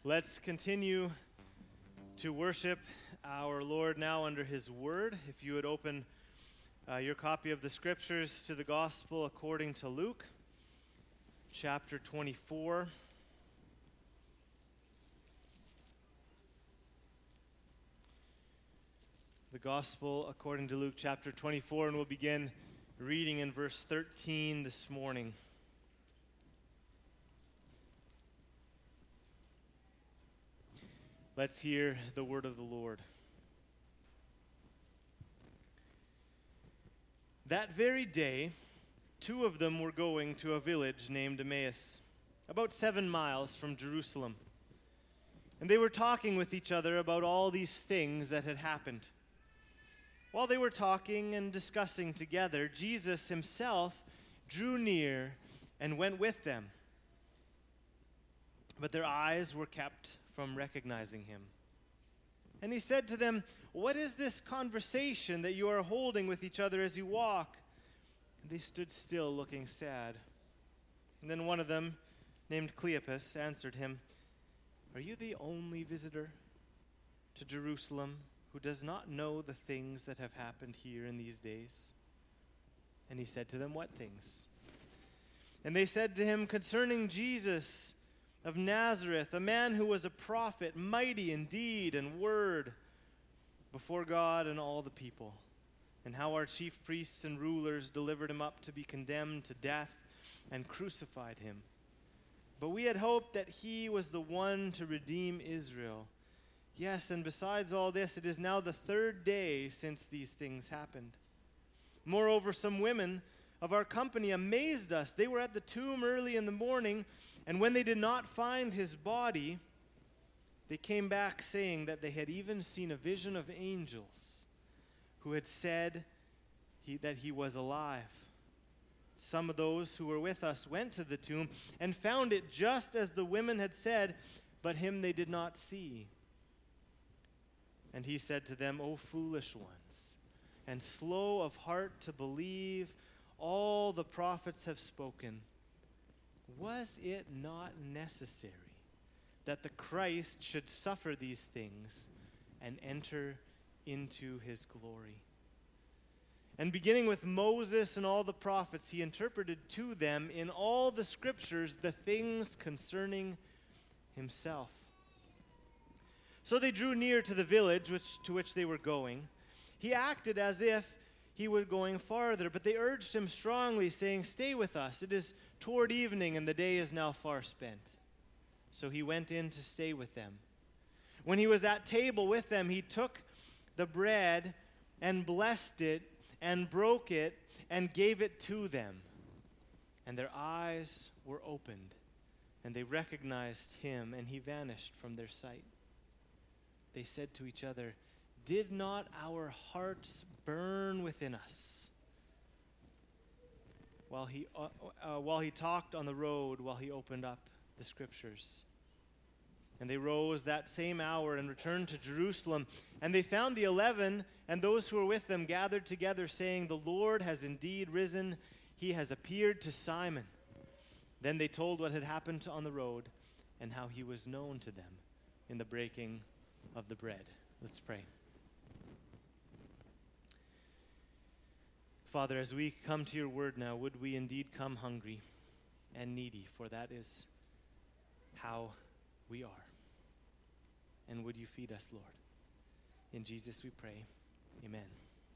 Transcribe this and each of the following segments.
Let's continue to worship our Lord now under His Word. If you would open your copy of the Scriptures to the Gospel according to Luke, chapter 24. The Gospel according to Luke, chapter 24, and we'll begin reading in verse 13 this morning. Let's hear the word of the Lord. That very day, two of them were going to a village named Emmaus, about 7 miles from Jerusalem. And they were talking with each other about all these things that had happened. While they were talking and discussing together, Jesus himself drew near and went with them. But their eyes were kept from recognizing him. And he said to them, "What is this conversation that you are holding with each other as you walk?" And they stood still, looking sad. And then one of them, named Cleopas, answered him, "Are you the only visitor to Jerusalem who does not know the things that have happened here in these days?" And he said to them, "What things?" And they said to him, "Concerning Jesus of Nazareth, a man who was a prophet, mighty in deed and word before God and all the people, and how our chief priests and rulers delivered him up to be condemned to death and crucified him. But we had hoped that he was the one to redeem Israel. Yes, and besides all this, it is now the 3rd day since these things happened. Moreover, some women of our company amazed us. They were at the tomb early in the morning, and when they did not find his body, they came back saying that they had even seen a vision of angels who had said that he was alive. Some of those who were with us went to the tomb and found it just as the women had said, but him they did not see." And he said to them, "O foolish ones, and slow of heart to believe all the prophets have spoken. Was it not necessary that the Christ should suffer these things and enter into his glory?" And beginning with Moses and all the prophets, he interpreted to them in all the scriptures the things concerning himself. So they drew near to the village to which they were going. He acted as if he were going farther, but they urged him strongly, saying, "Stay with us. It is toward evening, and the day is now far spent." So he went in to stay with them. When he was at table with them, he took the bread and blessed it and broke it and gave it to them. And their eyes were opened, and they recognized him, and he vanished from their sight. They said to each other, "Did not our hearts burn within us while he talked on the road, while he opened up the scriptures?" And they rose that same hour and returned to Jerusalem. And they found the 11 and those who were with them gathered together, saying, "The Lord has indeed risen. He has appeared to Simon." Then they told what had happened on the road and how he was known to them in the breaking of the bread. Let's pray. Father, as we come to your word now, would we indeed come hungry and needy, for that is how we are. And would you feed us, Lord? In Jesus we pray. Amen.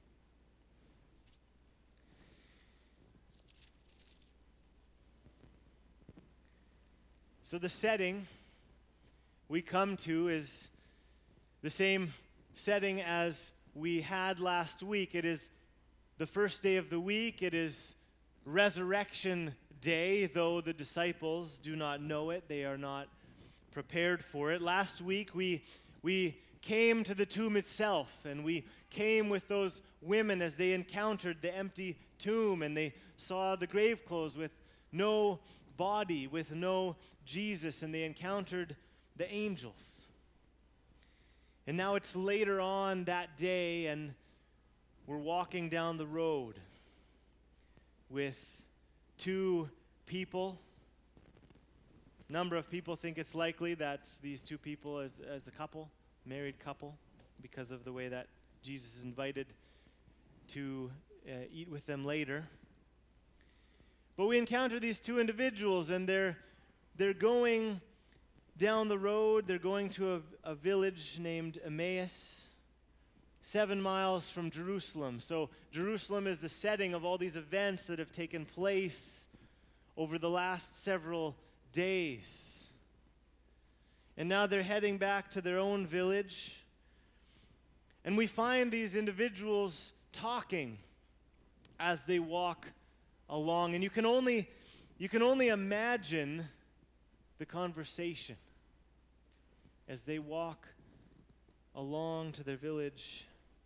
So the setting we come to is the same setting as we had last week. It is the first day of the week. It is Resurrection Day, though the disciples do not know it. They are not prepared for it. Last week we came to the tomb itself, and we came with those women as they encountered the empty tomb, and they saw the grave clothes with no body, with no Jesus, and they encountered the angels. And now it's later on that day, and we're walking down the road with two people A number of people think it's likely that these two people as a couple, married couple, because of the way that Jesus is invited to eat with them later. But we encounter these two individuals, and they're going down the road. They're going to a village named Emmaus, 7 miles from Jerusalem. So Jerusalem is the setting of all these events that have taken place over the last several days. And now they're heading back to their own village. And we find these individuals talking as they walk along. And you can only imagine the conversation as they walk along to their village.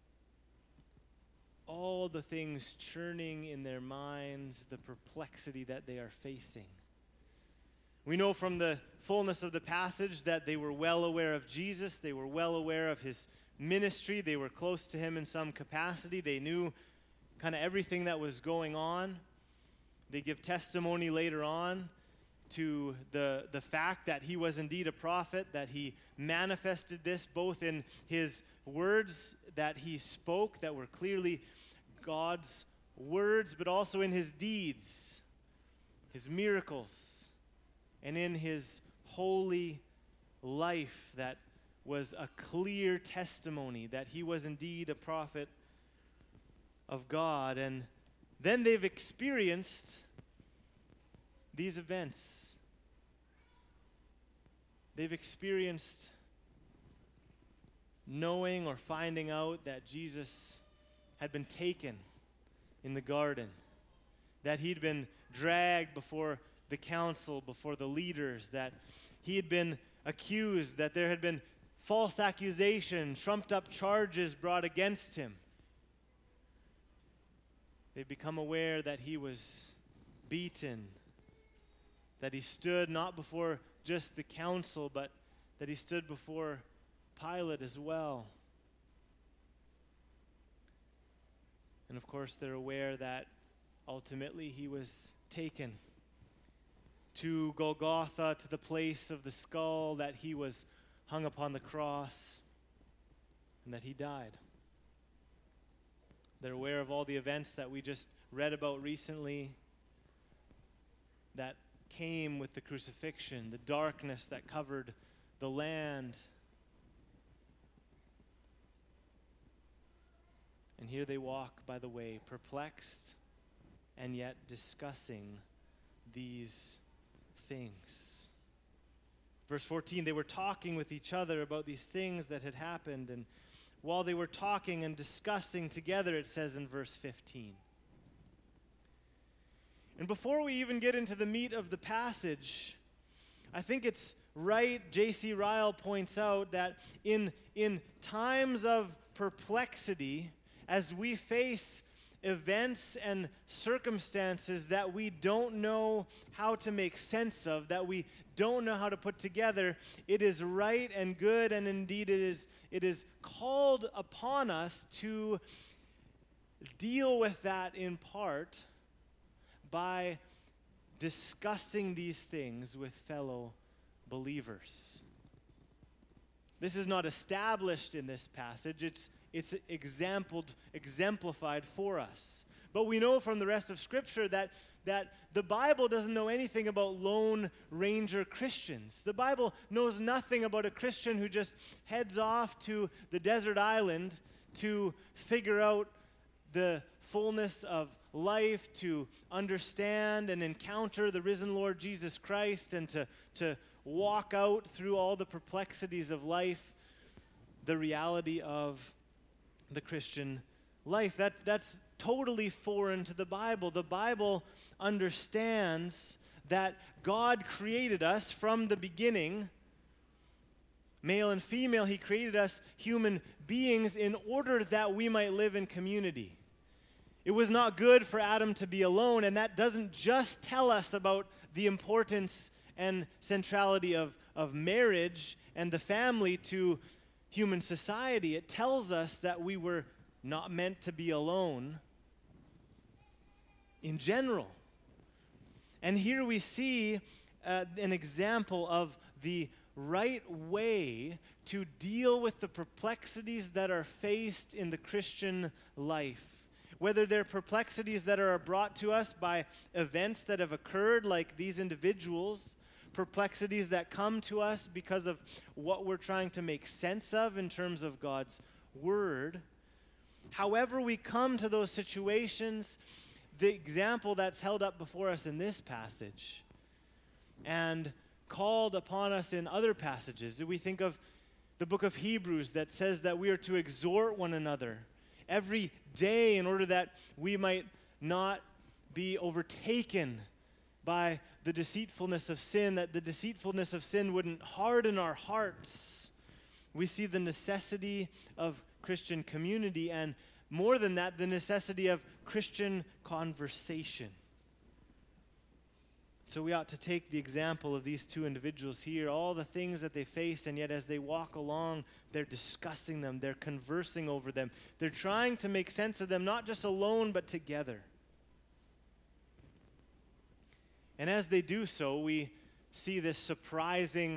All the things churning in their minds, the perplexity that they are facing. We know from the fullness of the passage that they were well aware of Jesus. They were well aware of his ministry. They were close to him in some capacity. They knew kind of everything that was going on. They give testimony later on to the fact that he was indeed a prophet, that he manifested this both in his words that he spoke that were clearly God's words, but also in his deeds, his miracles, and in his holy life that was a clear testimony that he was indeed a prophet of God. And then they've experienced these events. They've experienced knowing or finding out that Jesus had been taken in the garden, that he'd been dragged before the council, before the leaders, that he had been accused, that there had been false accusation, trumped up charges brought against him. They've become aware that he was beaten, that he stood not before just the council, but that he stood before Pilate as well. And of course, they're aware that ultimately he was taken to Golgotha, to the place of the skull, that he was hung upon the cross, and that he died. They're aware of all the events that we just read about recently that came with the crucifixion, the darkness that covered the land. And here they walk by the way, perplexed and yet discussing these things. Verse 14, they were talking with each other about these things that had happened, and while they were talking and discussing together, it says in verse 15. And before we even get into the meat of the passage, I think it's right, J.C. Ryle points out, that in times of perplexity, as we face events and circumstances that we don't know how to make sense of, that we don't know how to put together, it is right and good, and indeed it is called upon us to deal with that in part by discussing these things with fellow believers. This is not established in this passage. It's exemplified for us. But we know from the rest of Scripture that the Bible doesn't know anything about Lone Ranger Christians. The Bible knows nothing about a Christian who just heads off to the desert island to figure out the fullness of life, to understand and encounter the risen Lord Jesus Christ, and to walk out through all the perplexities of life, the reality of the Christian life. That's totally foreign to the Bible. The Bible understands that God created us from the beginning, male and female. He created us human beings in order that we might live in community. It was not good for Adam to be alone, and that doesn't just tell us about the importance and centrality of marriage and the family to human society. It tells us that we were not meant to be alone in general. And here we see an example of the right way to deal with the perplexities that are faced in the Christian life. Whether they're perplexities that are brought to us by events that have occurred, like these individuals, perplexities that come to us because of what we're trying to make sense of in terms of God's Word. However we come to those situations, the example that's held up before us in this passage and called upon us in other passages, we think of the book of Hebrews that says that we are to exhort one another every day in order that we might not be overtaken by the deceitfulness of sin, that the deceitfulness of sin wouldn't harden our hearts. We see the necessity of Christian community, and more than that, the necessity of Christian conversation. So we ought to take the example of these two individuals here, all the things that they face, and yet as they walk along, they're discussing them, they're conversing over them, they're trying to make sense of them, not just alone, but together. And as they do so, we see this surprising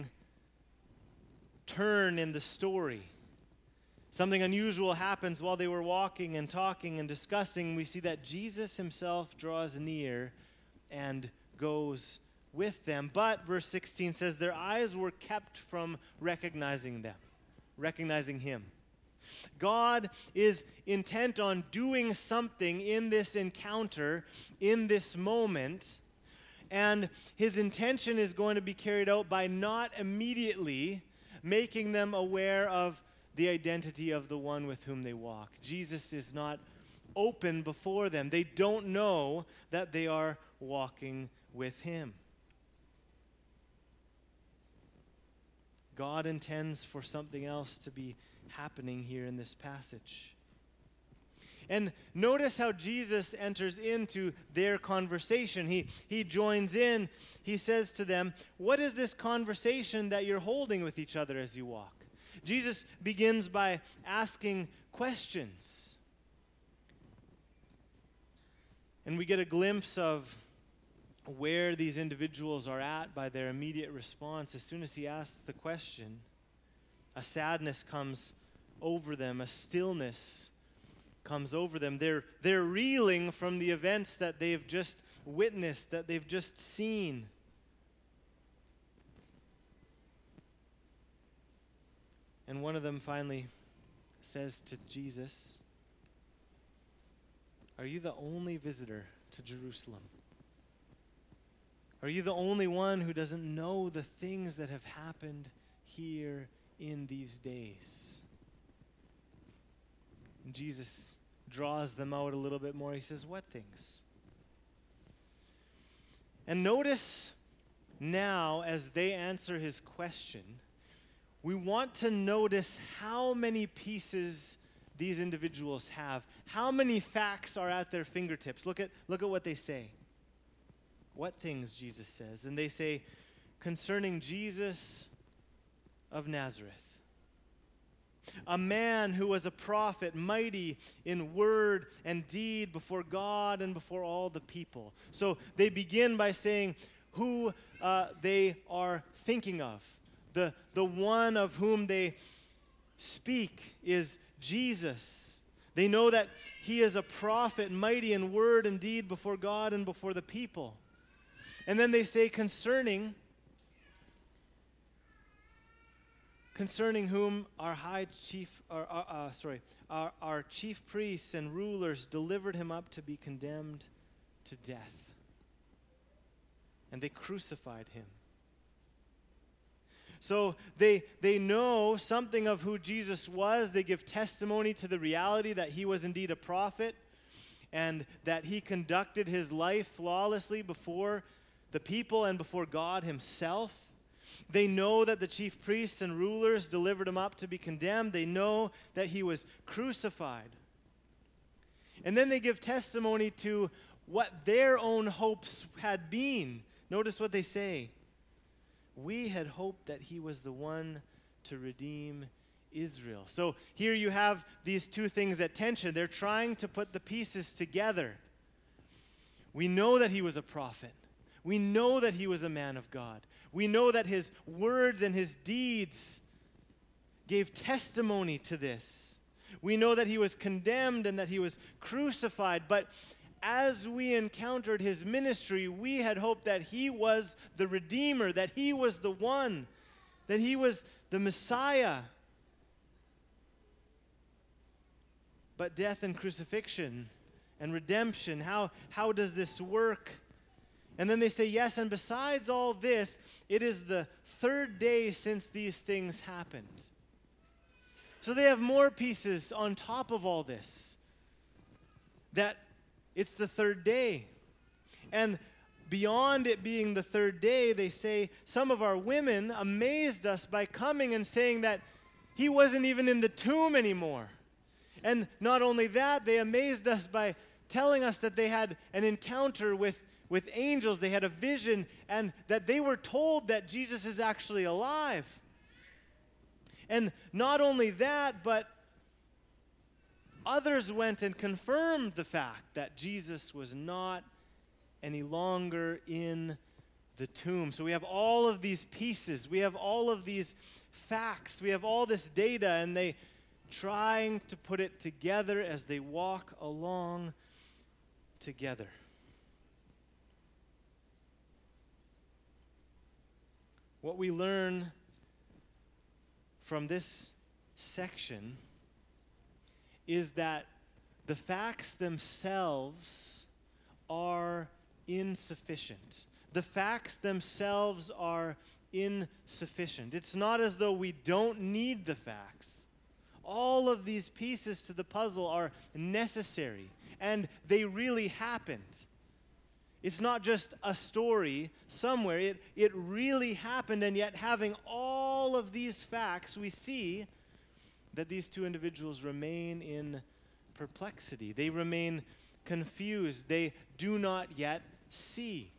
turn in the story. Something unusual happens while they were walking and talking and discussing. We see that Jesus himself draws near and goes with them. But verse 16 says their eyes were kept from recognizing him. God is intent on doing something in this encounter, in this moment, and his intention is going to be carried out by not immediately making them aware of the identity of the one with whom they walk. Jesus is not open before them. They don't know that they are walking with him. God intends for something else to be happening here in this passage. And notice how Jesus enters into their conversation. He joins in. He says to them, "What is this conversation that you're holding with each other as you walk?" Jesus begins by asking questions. And we get a glimpse of where these individuals are at by their immediate response. As soon as he asks the question, a sadness comes over them, a stillness comes over them. They're reeling from the events that they've just witnessed, that they've just seen. And one of them finally says to Jesus, "Are you the only visitor to Jerusalem? Are you the only one who doesn't know the things that have happened here in these days?" And Jesus draws them out a little bit more. He says, "What things?" And notice now, as they answer his question, we want to notice how many pieces these individuals have. How many facts are at their fingertips? Look at what they say. What things, Jesus says? And they say, concerning Jesus of Nazareth, a man who was a prophet, mighty in word and deed before God and before all the people. So they begin by saying who they are thinking of. The one of whom they speak is Jesus. They know that he is a prophet, mighty in word and deed before God and before the people. And then they say concerning whom our chief priests and rulers delivered him up to be condemned to death. And they crucified him. So they know something of who Jesus was. They give testimony to the reality that he was indeed a prophet and that he conducted his life flawlessly before the people and before God himself. They know that the chief priests and rulers delivered him up to be condemned. They know that he was crucified. And then they give testimony to what their own hopes had been. Notice what they say. We had hoped that he was the one to redeem Israel. So here you have these two things at tension. They're trying to put the pieces together. We know that he was a prophet. We know that he was a man of God. We know that his words and his deeds gave testimony to this. We know that he was condemned and that he was crucified, but as we encountered his ministry, we had hoped that he was the Redeemer, that he was the one, that he was the Messiah. But death and crucifixion and redemption, how does this work? And then they say, yes, and besides all this, it is the third day since these things happened. So they have more pieces on top of all this. That it's the third day. And beyond it being the third day, they say, some of our women amazed us by coming and saying that he wasn't even in the tomb anymore. And not only that, they amazed us by telling us that they had an encounter with angels, they had a vision, and that they were told that Jesus is actually alive. And not only that, but others went and confirmed the fact that Jesus was not any longer in the tomb. So we have all of these pieces, we have all of these facts, we have all this data, and they trying to put it together as they walk along together. What we learn from this section is that the facts themselves are insufficient. The facts themselves are insufficient. It's not as though we don't need the facts. All of these pieces to the puzzle are necessary, and they really happened. It's not just a story somewhere. It really happened, and yet having all of these facts, we see that these two individuals remain in perplexity. They remain confused. They do not yet see.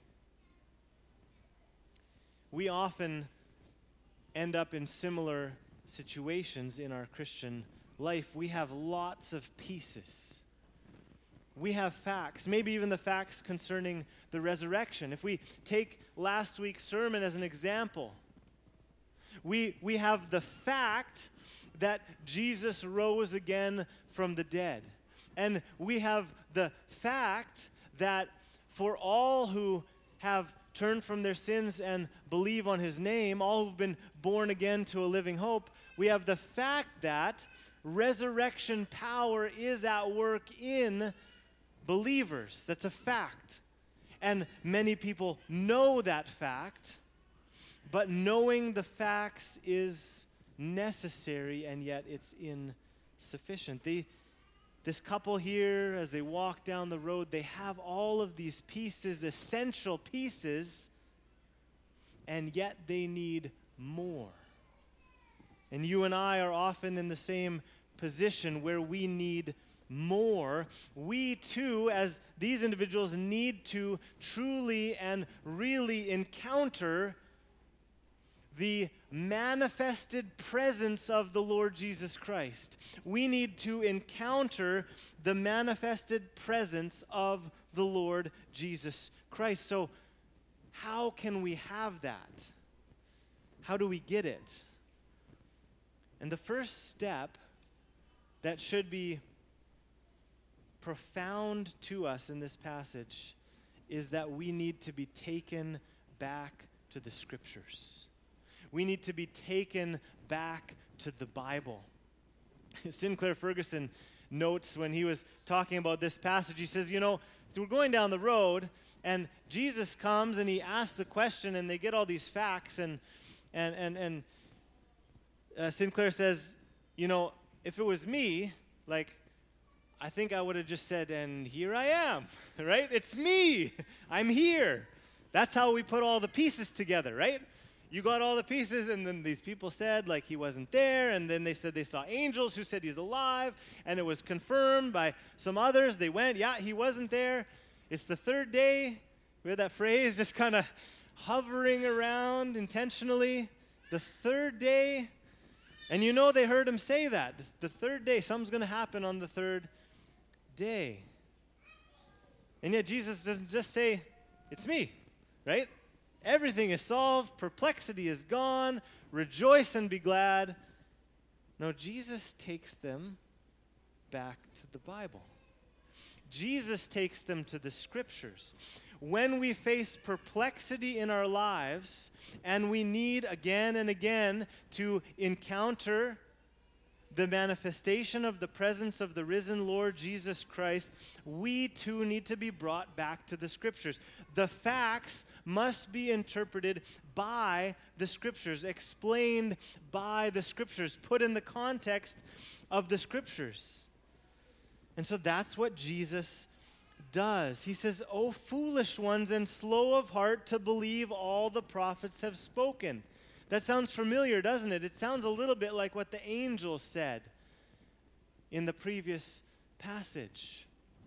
We often end up in similar situations in our Christian life. We have lots of pieces. We have facts, maybe even the facts concerning the resurrection. If we take last week's sermon as an example, we have the fact that Jesus rose again from the dead. And we have the fact that for all who have turned from their sins and believe on his name, all who've been born again to a living hope, we have the fact that resurrection power is at work in believers. That's a fact. And many people know that fact, but knowing the facts is necessary, and yet it's insufficient. This couple here, as they walk down the road, they have all of these pieces, essential pieces, and yet they need more. And you and I are often in the same position where we need more. We too, as these individuals, need to truly and really encounter the manifested presence of the Lord Jesus Christ. We need to encounter the manifested presence of the Lord Jesus Christ. So, how can we have that? How do we get it? And the first step that should be profound to us in this passage is that we need to be taken back to the Scriptures. We need to be taken back to the Bible. Sinclair Ferguson notes when he was talking about this passage, he says, we're going down the road, and Jesus comes and he asks a question, and they get all these facts, and Sinclair says, if it was me, I think I would have just said, and here I am, right? It's me. I'm here. That's how we put all the pieces together, right? You got all the pieces, and then these people said, he wasn't there, and then they said they saw angels who said he's alive, and it was confirmed by some others. They went, yeah, he wasn't there. It's the third day. We had that phrase just kind of hovering around intentionally. The third day. And they heard him say that. It's the third day. Something's going to happen on the third day. And yet Jesus doesn't just say, it's me. right? Everything is solved, perplexity is gone, rejoice and be glad. No, Jesus takes them back to the Bible. Jesus takes them to the Scriptures. When we face perplexity in our lives and we need again and again to encounter the manifestation of the presence of the risen Lord Jesus Christ, we too need to be brought back to the Scriptures. The facts must be interpreted by the Scriptures, explained by the Scriptures, put in the context of the Scriptures. And so that's what Jesus does. He says, "O foolish ones and slow of heart to believe all the prophets have spoken." That sounds familiar, doesn't it? It sounds a little bit like what the angels said in the previous passage.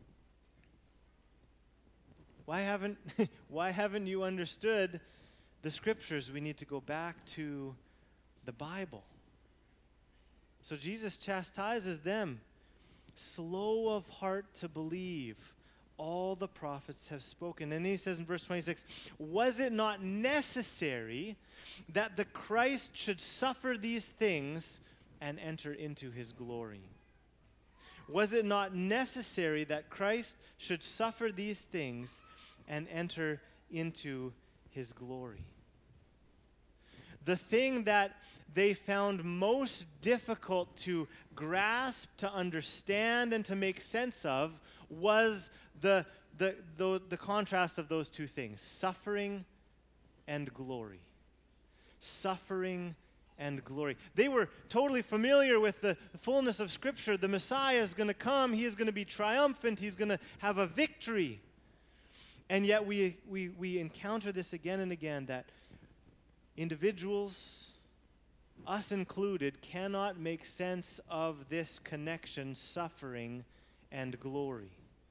Why haven't you understood the Scriptures? We need to go back to the Bible. So Jesus chastises them. Slow of heart to believe all the prophets have spoken. And he says in verse 26, was it not necessary that the Christ should suffer these things and enter into his glory? Was it not necessary that Christ should suffer these things and enter into his glory? The thing that they found most difficult to grasp, to understand, and to make sense of was the contrast of those two things, suffering and glory. Suffering and glory. They were totally familiar with the fullness of Scripture. The Messiah is going to come. He is going to be triumphant. He's going to have a victory. And yet we encounter this again and again, that individuals, us included, cannot make sense of this connection, suffering and glory.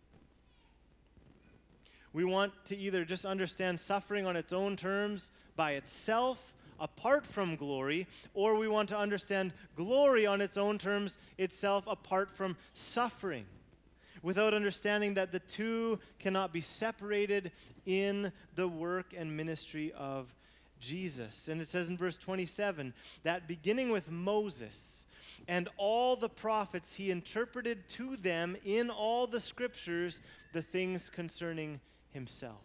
We want to either just understand suffering on its own terms by itself, apart from glory, or we want to understand glory on its own terms itself, apart from suffering, without understanding that the two cannot be separated in the work and ministry of Jesus. And it says in verse 27 that beginning with Moses and all the prophets, he interpreted to them in all the Scriptures the things concerning himself.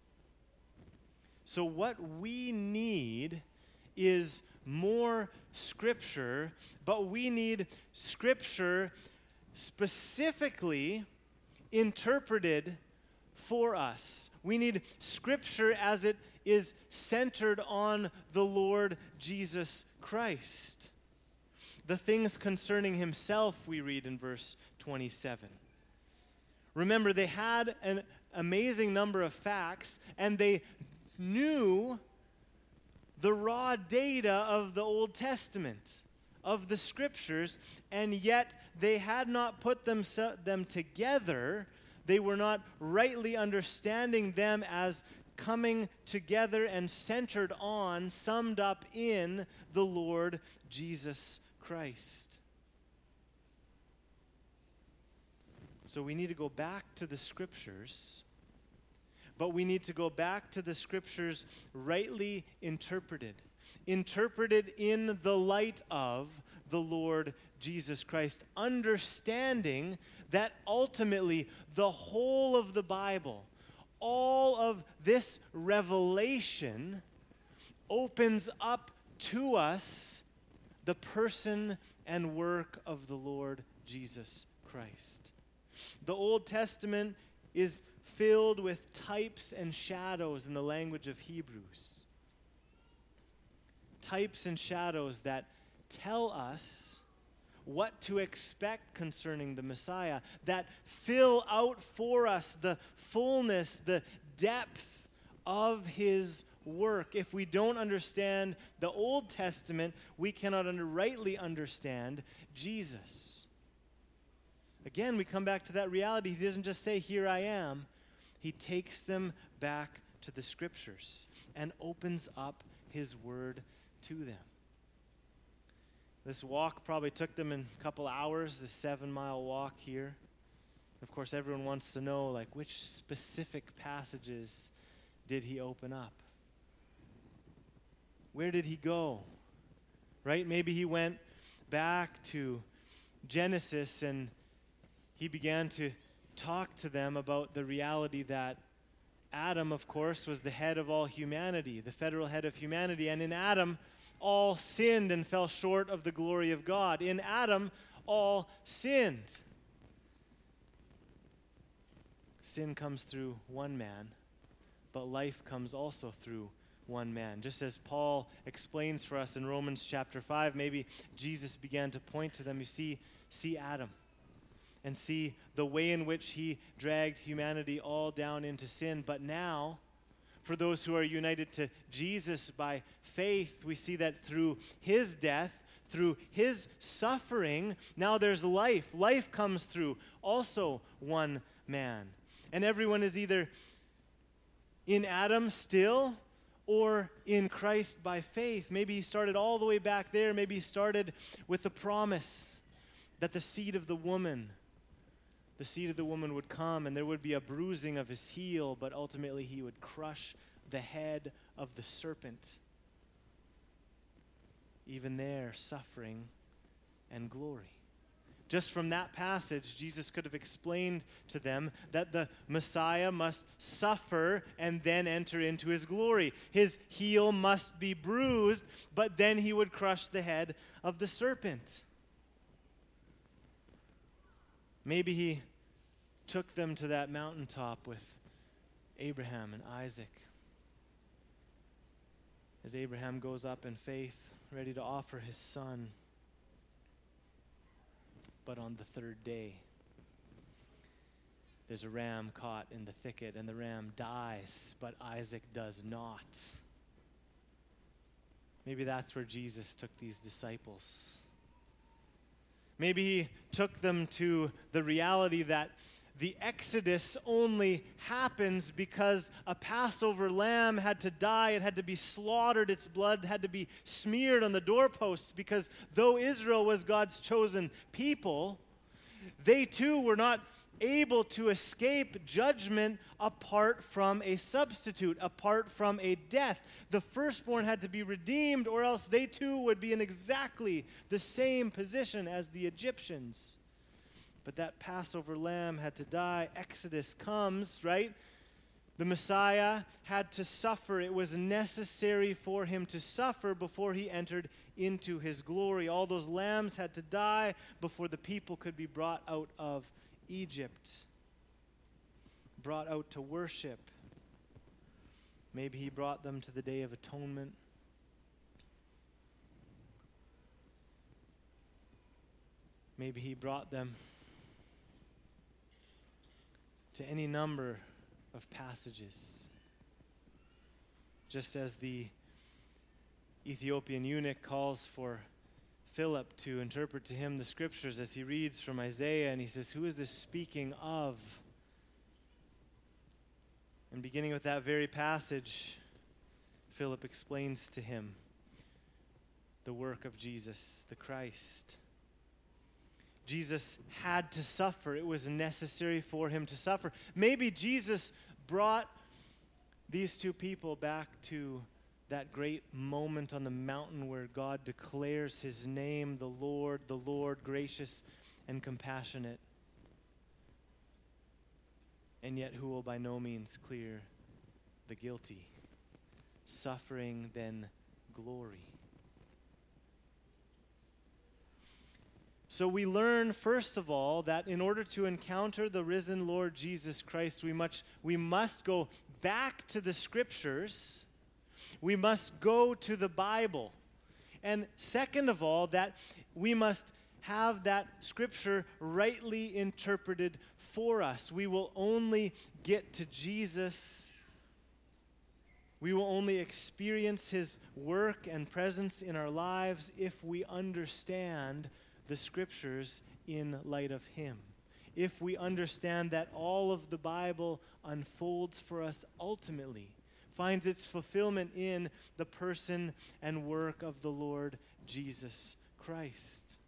So what we need is more Scripture, but we need Scripture specifically interpreted for us. We need Scripture as it is centered on the Lord Jesus Christ. The things concerning himself, we read in verse 27. Remember, they had an amazing number of facts, and they knew the raw data of the Old Testament, of the Scriptures, and yet they had not put them together. They were not rightly understanding them as coming together and centered on, summed up in the Lord Jesus Christ. So we need to go back to the Scriptures, but we need to go back to the Scriptures rightly interpreted in the light of the Lord Jesus Christ, understanding that ultimately the whole of the Bible, all of this revelation, opens up to us the person and work of the Lord Jesus Christ. The Old Testament is filled with types and shadows in the language of Hebrews. Types and shadows that tell us what to expect concerning the Messiah, that fill out for us the fullness, the depth of his work. If we don't understand the Old Testament, we cannot rightly understand Jesus. Again, we come back to that reality. He doesn't just say, "Here I am." He takes them back to the Scriptures and opens up his word to them. This walk probably took them in a couple hours, the 7-mile walk here. Of course, everyone wants to know, like, which specific passages did he open up? Where did he go? Right? Maybe he went back to Genesis and he began to talk to them about the reality that Adam, of course, was the head of all humanity, the federal head of humanity. And in Adam, all sinned and fell short of the glory of God. In Adam, all sinned. Sin comes through one man, but life comes also through one man. Just as Paul explains for us in Romans chapter 5, maybe Jesus began to point to them. You see Adam and see the way in which he dragged humanity all down into sin. But now, for those who are united to Jesus by faith, we see that through his death, through his suffering, now there's life. Life comes through also one man. And everyone is either in Adam still or in Christ by faith. Maybe he started all the way back there. Maybe he started with the promise that the seed of the woman would come and there would be a bruising of his heel, but ultimately he would crush the head of the serpent. Even there, suffering and glory. Just from that passage, Jesus could have explained to them that the Messiah must suffer and then enter into his glory. His heel must be bruised, but then he would crush the head of the serpent. Maybe he took them to that mountaintop with Abraham and Isaac. As Abraham goes up in faith, ready to offer his son. But on the third day, there's a ram caught in the thicket, and the ram dies, but Isaac does not. Maybe that's where Jesus took these disciples. Maybe he took them to the reality that the Exodus only happens because a Passover lamb had to die, it had to be slaughtered, its blood had to be smeared on the doorposts, because though Israel was God's chosen people, they too were not able to escape judgment apart from a substitute, apart from a death. The firstborn had to be redeemed, or else they too would be in exactly the same position as the Egyptians. But that Passover lamb had to die. Exodus comes, right? The Messiah had to suffer. It was necessary for him to suffer before he entered into his glory. All those lambs had to die before the people could be brought out of Egypt, brought out to worship. Maybe he brought them to the Day of Atonement. Maybe he brought them to any number of passages. Just as the Ethiopian eunuch calls for Philip to interpret to him the scriptures as he reads from Isaiah, and he says, "Who is this speaking of?" And beginning with that very passage, Philip explains to him the work of Jesus, the Christ. Jesus had to suffer. It was necessary for him to suffer. Maybe Jesus brought these two people back to that great moment on the mountain where God declares his name, the Lord, gracious and compassionate, and yet who will by no means clear the guilty. Suffering, then glory. So we learn, first of all, that in order to encounter the risen Lord Jesus Christ, we must go back to the Scriptures. We must go to the Bible. And second of all, that we must have that Scripture rightly interpreted for us. We will only get to Jesus. We will only experience his work and presence in our lives if we understand the Scriptures in light of him. If we understand that all of the Bible unfolds for us ultimately, finds its fulfillment in the person and work of the Lord Jesus Christ.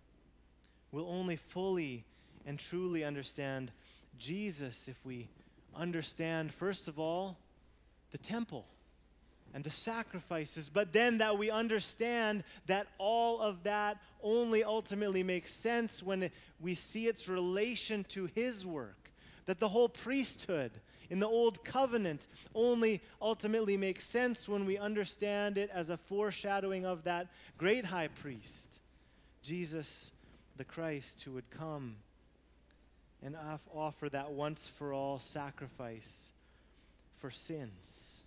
We'll only fully and truly understand Jesus if we understand, first of all, the temple and the sacrifices, but then that we understand that all of that only ultimately makes sense when we see its relation to his work. That the whole priesthood in the Old Covenant only ultimately makes sense when we understand it as a foreshadowing of that great high priest, Jesus the Christ, who would come and offer that once-for-all sacrifice for sins.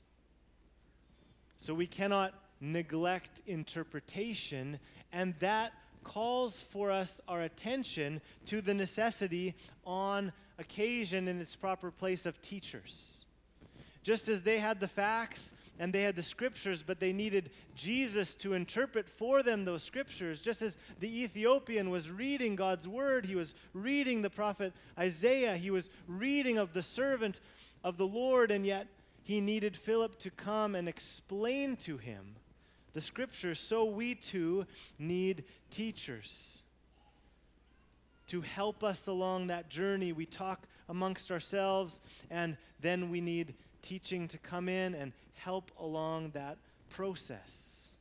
So we cannot neglect interpretation, and that calls for us our attention to the necessity on occasion in its proper place of teachers. Just as they had the facts and they had the scriptures, but they needed Jesus to interpret for them those scriptures. Just as the Ethiopian was reading God's word, he was reading the prophet Isaiah, he was reading of the servant of the Lord, and yet he needed Philip to come and explain to him the scriptures. So we too need teachers to help us along that journey. We talk amongst ourselves, and then we need teaching to come in and help along that process.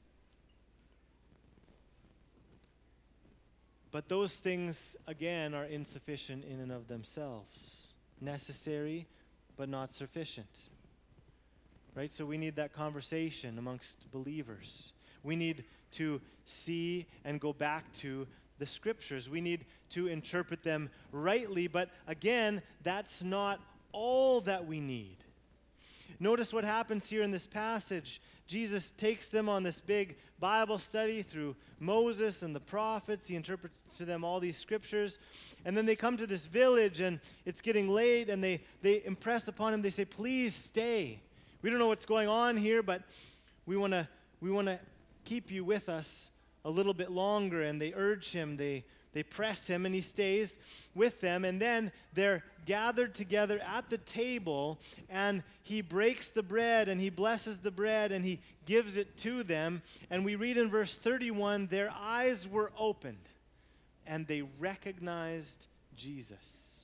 But those things, again, are insufficient in and of themselves. Necessary, but not sufficient. Right? So we need that conversation amongst believers. We need to see and go back to the scriptures. We need to interpret them rightly, but again, that's not all that we need. Notice what happens here in this passage. Jesus takes them on this big Bible study through Moses and the prophets. He interprets to them all these scriptures. And then they come to this village, and it's getting late, and they impress upon him. They say, please stay. We don't know what's going on here, but we want to keep you with us a little bit longer. And they urge him, they press him, and he stays with them. And then they're gathered together at the table, and he breaks the bread, and he blesses the bread, and he gives it to them. And we read in verse 31, their eyes were opened, and they recognized Jesus.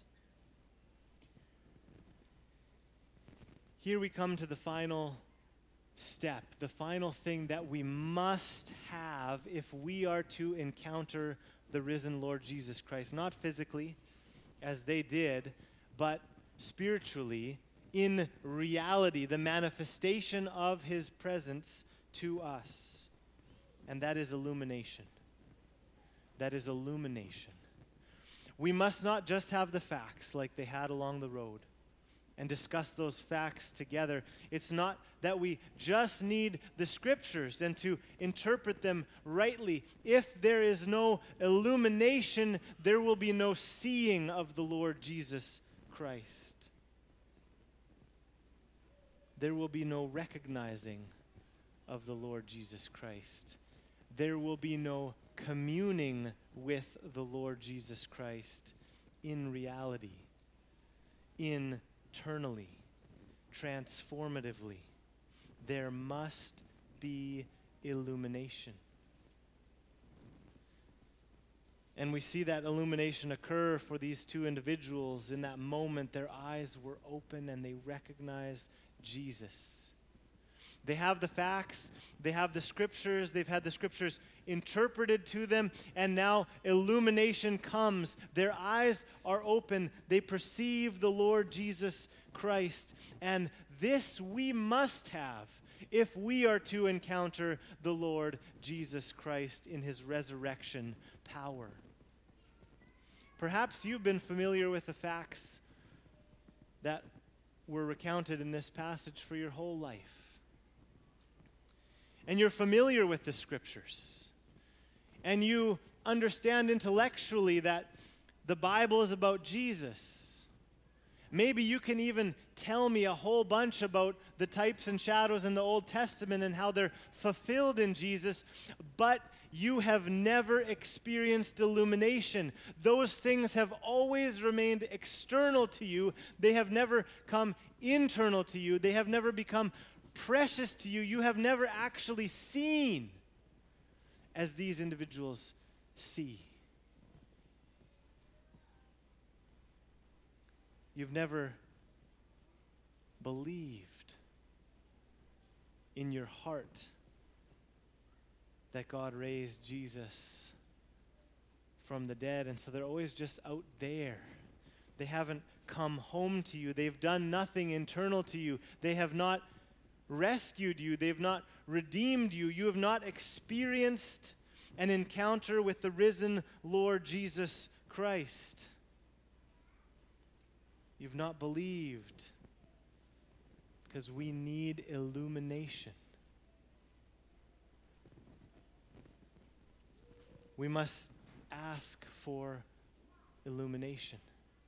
Here we come to the final step, the final thing that we must have if we are to encounter the risen Lord Jesus Christ. Not physically, as they did, but spiritually, in reality, the manifestation of his presence to us. And that is illumination. That is illumination. We must not just have the facts like they had along the road and discuss those facts together. It's not that we just need the scriptures and to interpret them rightly. If there is no illumination, there will be no seeing of the Lord Jesus Christ. There will be no recognizing of the Lord Jesus Christ. There will be no communing with the Lord Jesus Christ in reality, internally, transformatively. There must be illumination. And we see that illumination occur for these two individuals. In that moment, their eyes were open and they recognize Jesus. They have the facts, they have the scriptures, they've had the scriptures interpreted to them, and now illumination comes. Their eyes are open. They perceive the Lord Jesus Christ. And this we must have if we are to encounter the Lord Jesus Christ in his resurrection power. Perhaps you've been familiar with the facts that were recounted in this passage for your whole life. And you're familiar with the scriptures. And you understand intellectually that the Bible is about Jesus. Maybe you can even tell me a whole bunch about the types and shadows in the Old Testament and how they're fulfilled in Jesus, but you have never experienced illumination. Those things have always remained external to you. They have never come internal to you. They have never become precious to you. You have never actually seen as these individuals see. You've never believed in your heart that God raised Jesus from the dead. And so they're always just out there. They haven't come home to you. They've done nothing internal to you. They have not rescued you. They've not redeemed you. You have not experienced an encounter with the risen Lord Jesus Christ. You've not believed because we need illumination. We must ask for illumination.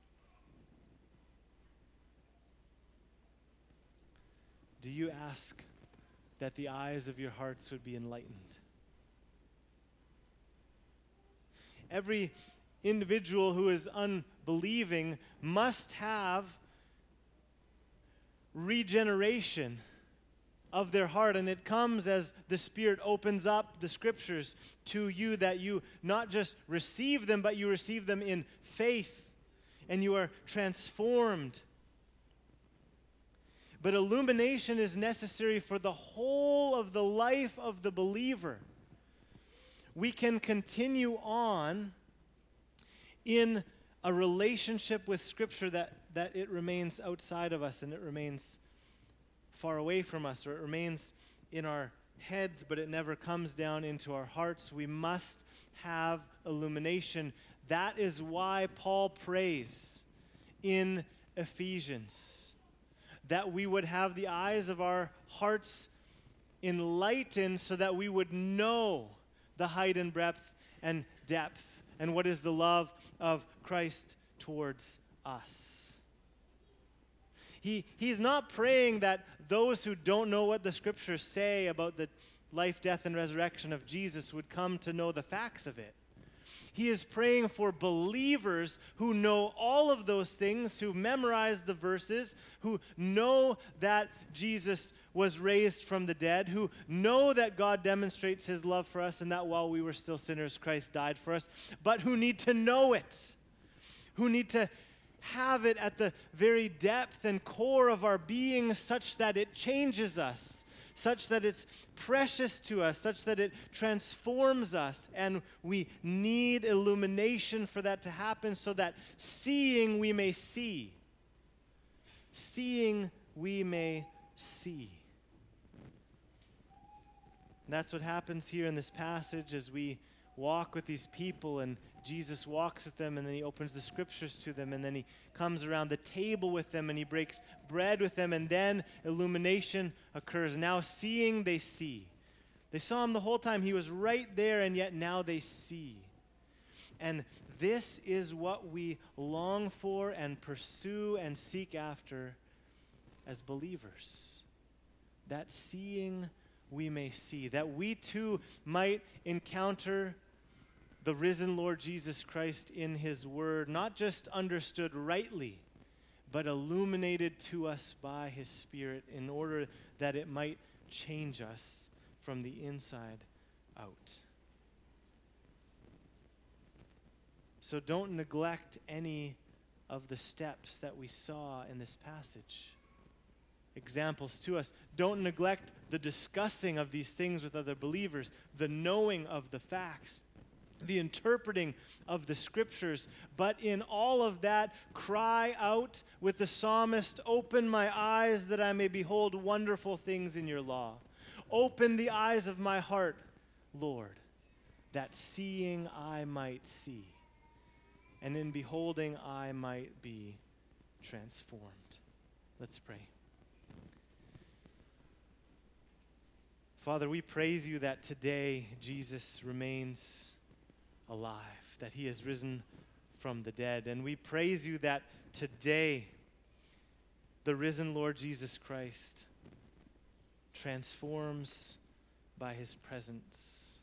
Do you ask that the eyes of your hearts would be enlightened? Every individual who is unbelieving must have regeneration of their heart, and it comes as the Spirit opens up the Scriptures to you, that you not just receive them, but you receive them in faith, and you are transformed. But illumination is necessary for the whole of the life of the believer. We can continue on in a relationship with Scripture that it remains outside of us and it remains far away from us, or it remains in our heads, but it never comes down into our hearts. We must have illumination. That is why Paul prays in Ephesians, that we would have the eyes of our hearts enlightened so that we would know the height and breadth and depth and what is the love of Christ towards us. He's not praying that those who don't know what the Scriptures say about the life, death, and resurrection of Jesus would come to know the facts of it. He is praying for believers who know all of those things, who memorize the verses, who know that Jesus was raised from the dead, who know that God demonstrates His love for us and that while we were still sinners, Christ died for us, but who need to know it, who need to have it at the very depth and core of our being such that it changes us, such that it's precious to us, such that it transforms us. And we need illumination for that to happen so that seeing we may see. Seeing we may see. And that's what happens here in this passage as we walk with these people, and Jesus walks with them, and then He opens the Scriptures to them, and then He comes around the table with them, and He breaks bread with them, and then illumination occurs. Now seeing, they see. They saw Him the whole time. He was right there, and yet now they see. And this is what we long for and pursue and seek after as believers. That seeing we may see, that we too might encounter the risen Lord Jesus Christ in His Word, not just understood rightly, but illuminated to us by His Spirit in order that it might change us from the inside out. So don't neglect any of the steps that we saw in this passage. Examples to us. Don't neglect the discussing of these things with other believers, the knowing of the facts, the interpreting of the Scriptures. But in all of that, cry out with the psalmist, "Open my eyes that I may behold wonderful things in your law. Open the eyes of my heart, Lord, that seeing I might see, and in beholding I might be transformed." Let's pray. Father, we praise You that today Jesus remains alive, that He has risen from the dead. And we praise You that today the risen Lord Jesus Christ transforms by His presence.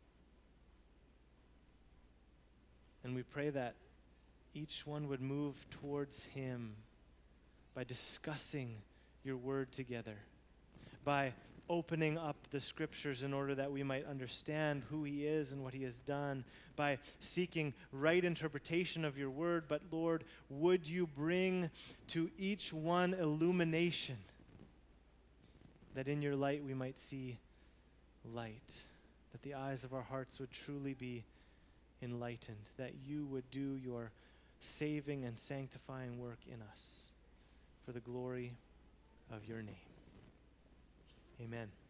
And we pray that each one would move towards Him by discussing Your word together, by opening up the scriptures in order that we might understand who he is and what he has done, by seeking right interpretation of your word. But Lord, would you bring to each one illumination, that in your light we might see light, that the eyes of our hearts would truly be enlightened, that you would do your saving and sanctifying work in us for the glory of your name. Amen.